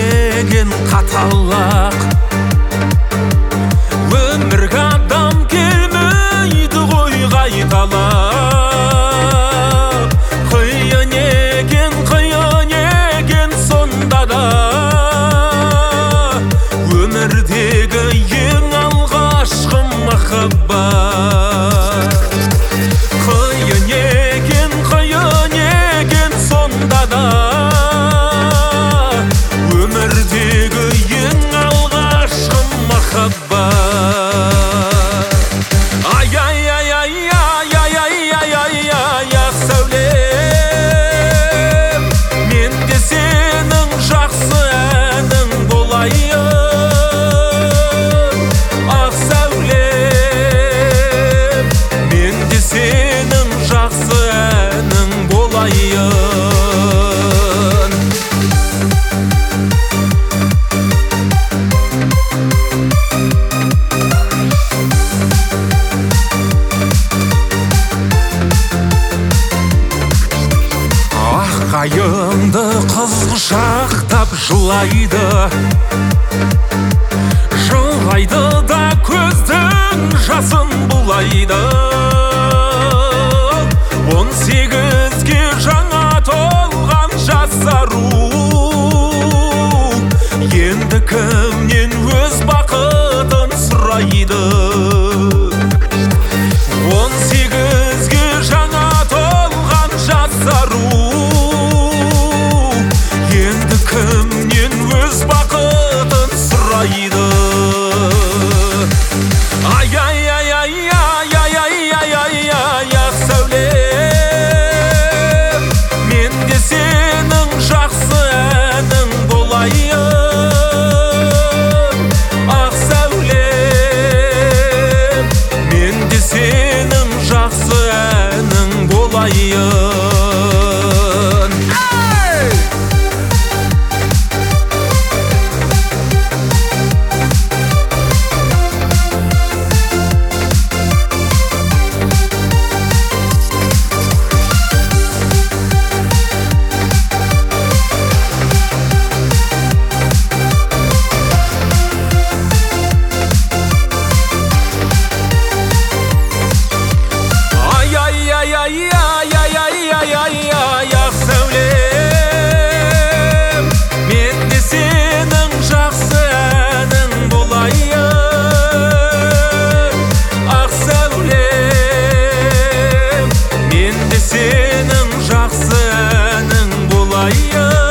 деген қаталақ. Өмірге адам келмейді ғой қайталап. Қиын екен сонда да, өмірдегі ең алғашқы махаббат. Қиын екен сонда да, өмірдегі ең алғашқы махаббат. Ақ сәулем, мен де сенің жақсы әнің болайын. Ақ сәулем, мен де сенің жақсы әнің болайын. Қайыңды қыз құшақтап жылайды, жылайды да көздің жасын булайды. 18-ге жаңа толған жас ару, енді кімнен өз бақытын сұрайды? 18-ге жаңа толған жас ару, кімнен өз бақытын сұрайды? Ақ сәулем, мен де сенің жақсы әнің болайын. Ақ сәулем, мен де сенің жақсы әнің болайын. Ақ сәулем, мен де сенің жақсы әнің болайын. Ақ сәулем, мен де сенің жақсы әнің болайын.